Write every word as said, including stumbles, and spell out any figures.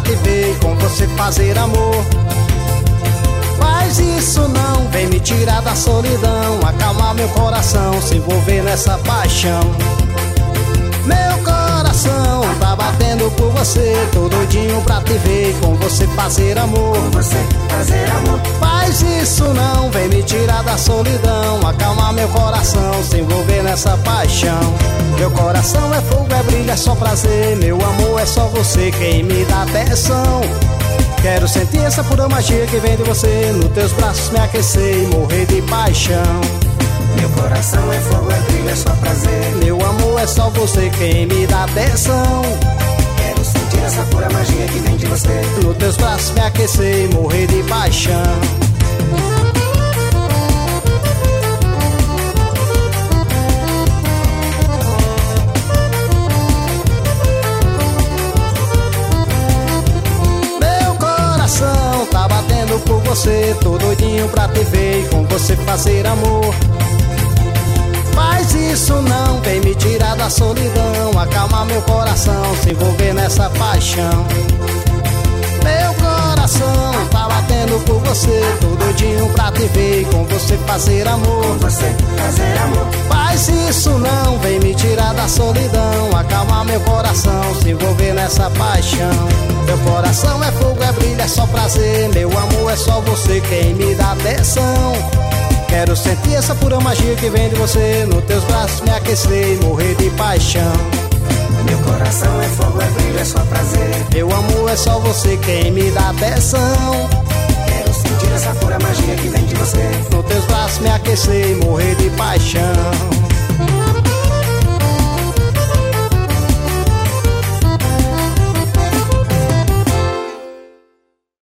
te ver e com você fazer amor. Faz isso não, vem me tirar da solidão, acalmar meu coração, se envolver nessa paixão. Meu coração tá batendo por você, tô doidinho pra te ver e com você fazer amor. Com você fazer amor. Faz isso não, vem me tirar da solidão, acalmar meu coração, se envolver nessa paixão. Meu coração é fogo, é brilho, é só prazer, meu amor é só você quem me dá atenção. Quero sentir essa pura magia que vem de você, nos teus braços me aquecer e morrer de paixão. Meu coração é fogo, é brilho, é só prazer, meu amor é só você quem me dá atenção. Quero sentir essa pura magia que vem de você, nos teus braços me aquecer e morrer de paixão. Tá batendo por você, tô doidinho pra te ver e com você fazer amor. Faz isso não, vem me tirar da solidão, acalmar meu coração, se envolver nessa paixão. Meu coração tá batendo por você, tô doidinho pra te ver e com você fazer amor. Com você fazer amor. Faz isso não, vem me tirar da solidão, acalmar meu coração, se envolver nessa paixão. Meu coração é fogo, é brilho, é só prazer, meu amor é só você quem me dá atenção. Quero sentir essa pura magia que vem de você, nos teus braços me aquecer e morrer de paixão. Meu coração é fogo, é brilho, é só prazer, meu amor é só você quem me dá atenção. Quero sentir essa pura magia que vem de você, nos teus braços me aquecer e morrer de paixão.